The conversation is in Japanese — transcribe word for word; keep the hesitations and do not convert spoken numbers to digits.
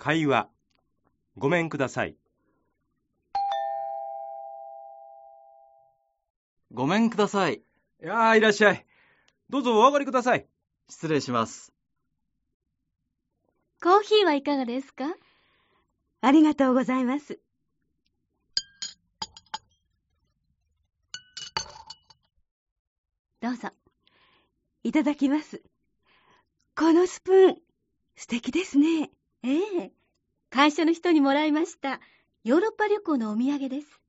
会話。ごめんください。 ごめんください。 いやー、いらっしゃい。どうぞお上がりください。 失礼します。 コーヒーはいかがですか？ ありがとうございます。 どうぞ。 いただきます。このスプーン、素敵ですね。 ええ、会社の人にもらいました。ヨーロッパ旅行のお土産です。